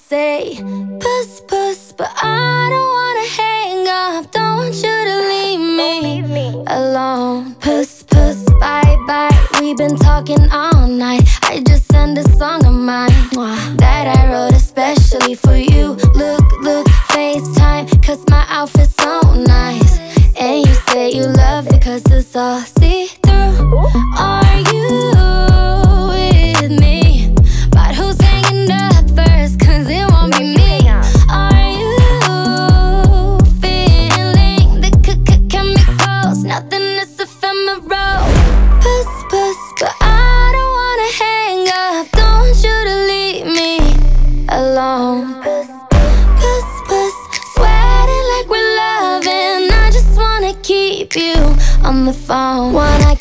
say puss puss, but I don't wanna hang up. Don't want you to leave me alone. Puss puss, bye bye. We've been talking all night. I just sent a song of mine that I wrote especially for you. Look, FaceTime, cause my outfit's so nice. And you say you love it cause it's all see-through. Are you with me? But who's hanging up first? Cause it won't be me. Are you feeling the chemicals? Nothing is ephemeral. Puss puss, but I don't wanna hang up. Don't want you to leave me alone. Puss puss, sweating like we're loving. I just wanna keep you on the phone. Wanna